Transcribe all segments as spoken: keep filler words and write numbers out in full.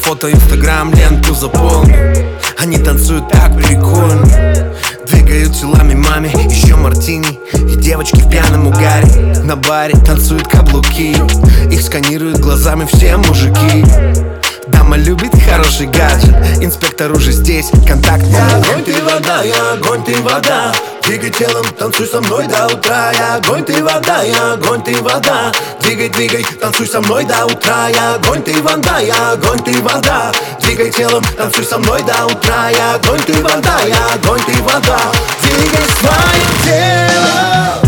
фото, инстаграм, ленту заполню. Они танцуют так прикольно, двигают телами маме, еще мартини. И девочки в пьяном угаре на баре танцуют каблуки. Их сканируют глазами все мужики. Дама любит хороший гаджет, инспектор уже здесь, контакт. Я огонь, ты вода, я огонь, ты вода. Двигай телом, танцуй со мной до утра. Я огонь, ты вода, я огонь, ты вода. Двигай, двигай, танцуй со мной до утра. Я огонь, ты вода, я огонь, ты вода. Двигай телом, танцуй со мной до утра. Я огонь, ты вода, я огонь, ты вода. Двигай своим телом.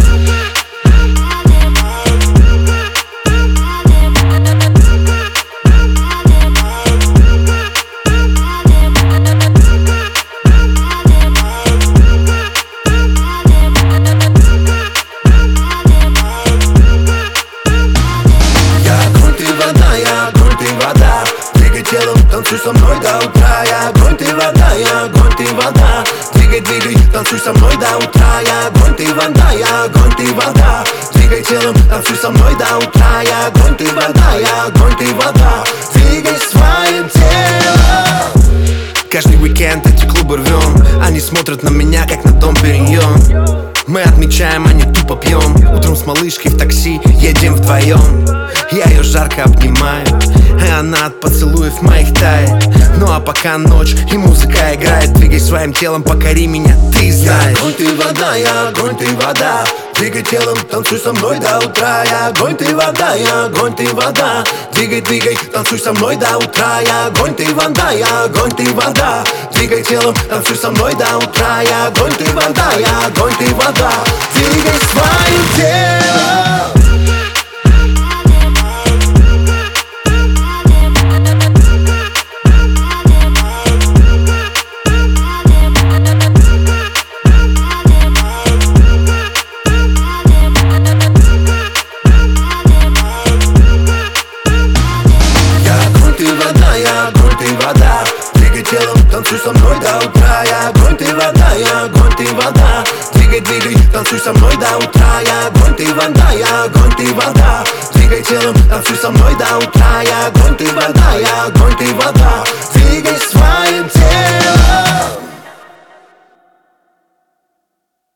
Танцуй со мной до утра, я огонь, ты вода, я огонь, ты вода. Двигай, двигай, танцуй со мной до утра. Я огонь, ты вода, я огонь, ты вода. Двигай телом, танцуй со мной до утра. Я огонь, ты вода, я огонь, ты вода. Двигай своим телом. Каждый уикенд эти клубы рвем. Они смотрят на меня, как на дом Периньон. Мы отмечаем, а не тупо пьем. Утром с малышкой в такси едем вдвоем. Я ее жарко обнимаю, и она от поцелуев моих тает. Ну а пока ночь и музыка играет, двигай своим телом, покори меня, ты знаешь. Я огонь, ты вода, я огонь, ты вода. Двигай телом, танцуй со мной до утра. Я огонь, ты вода, я огонь, ты вода. Двигай, двигай, танцуй со мной до утра. Я огонь, ты вода, я огонь, ты вода. Двигай телом, танцуй со мной до утра. Я огонь, ты вода, я огонь, ты вода. Двигай своим телом. Танцуй со мной до утра, я огонь, ты вода, я огонь, ты вода. Двигай, двигай, танцуй со мной до утра. Я огонь, ты вода, я огонь, ты вода. Двигай телом, танцуй со мной до утра. Я огонь, ты вода, я огонь, ты вода. Двигай своим телом.